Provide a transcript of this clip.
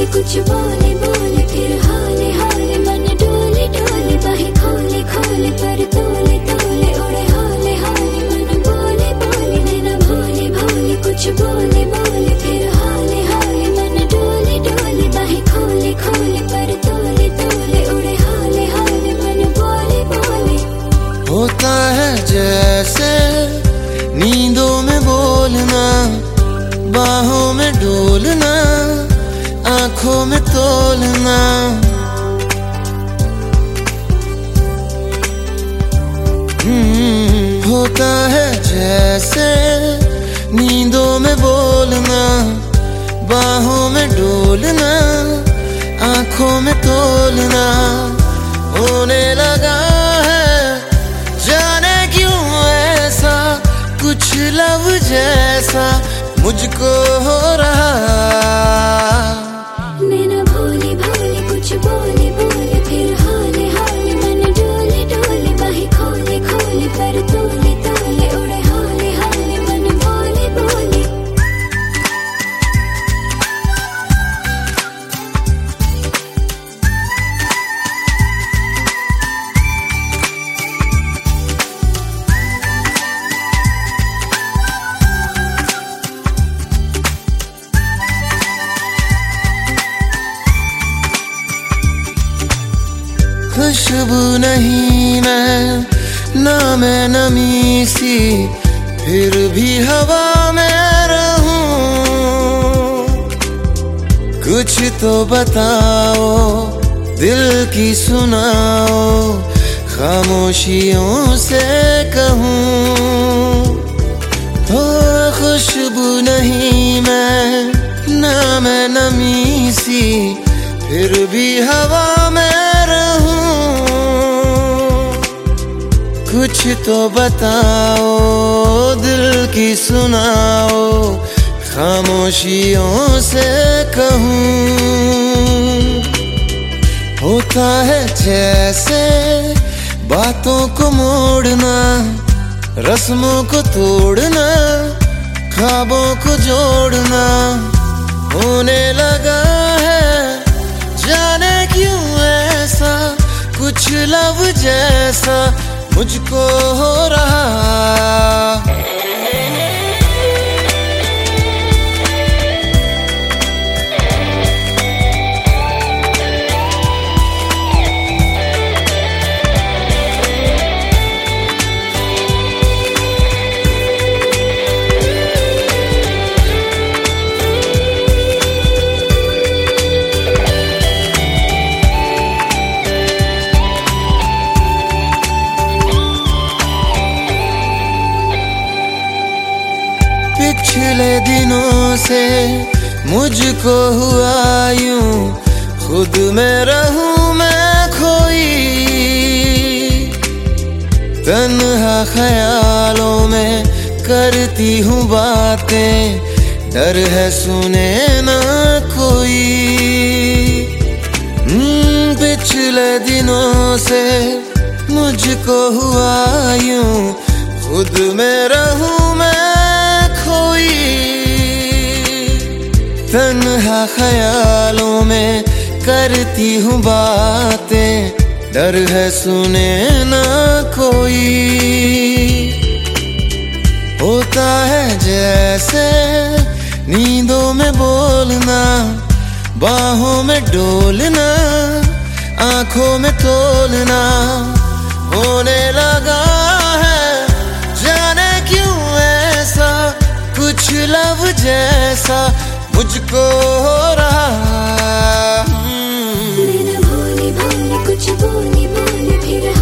कुछ बोले बोले फिर हाले हाले मन डोले डोले बाहें खोले खोले पर तोले तोले उड़े हाले हाले मन बोले बोले नैना भोले भोले कुछ बोले बोले फिर हाले हाले मन डोले डोले बाहें खोले खोले पर तोले तोले उड़े हाले हाले मन बोले बोले। होता है जैसे नींदों में बोलना, बाहों में डोलना, आंखों में तोलना। होता है जैसे नींदों में बोलना, बाहों में डोलना, आंखों में तोलना। होने लगा है जाने क्यों ऐसा कुछ लव जैसा मुझको हो रहा। नैना भोले भोले कुछ बोले बोले फिर हाले हाले मन डोले डोले बाहें खोले खोले पर तोले तोले उड़े हाले हाले मन बोले बोले। खुशबू नहीं मैं ना मैं नमी सी, फिर भी हवा में रहूं। कुछ तो बताओ दिल की सुनाओ, खामोशियों से कहूं। हो खुशबू नहीं मैं ना मैं नमी सी, फिर भी हवा में रहूं। कुछ तो बताओ दिल की सुनाओ, खामोशियों से कहूं। होता है जैसे बातों को मोड़ना, रस्मों को तोड़ना, ख्वाबों को जोड़ना। होने लगा है जाने क्यों ऐसा कुछ लव जैसा मुझको हो रहा। पिछले दिनों से मुझको हुआ यूं, खुद में रहूं मैं खोई। तन्हा ख्यालों में करती हूँ बातें, डर है सुने ना कोई। पिछले दिनों से मुझको हुआ यूं, खुद में रहूं मैं खोई। तन्हा ख्यालों में करती हूँ बातें, डर है सुने ना कोई। होता है जैसे नींदों में बोलना, बाहों में डोलना, आंखों में तोलना। होने लगा है जाने क्यों ऐसा कुछ लव जैसा मुझको हो रहा। नैना भोले भोले कुछ बोले बोले फिर